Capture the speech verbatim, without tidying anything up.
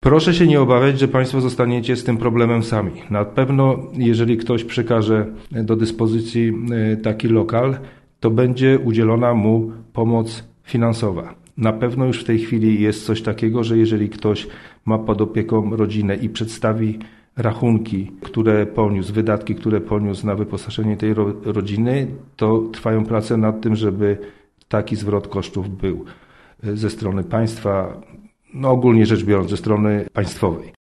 Proszę się nie obawiać, że Państwo zostaniecie z tym problemem sami. Na pewno, jeżeli ktoś przekaże do dyspozycji taki lokal, to będzie udzielona mu pomoc finansowa. Na pewno już w tej chwili jest coś takiego, że jeżeli ktoś ma pod opieką rodzinę i przedstawi rachunki, które poniósł, wydatki, które poniósł na wyposażenie tej ro- rodziny, to trwają prace nad tym, żeby taki zwrot kosztów był ze strony państwa, no ogólnie rzecz biorąc, ze strony państwowej.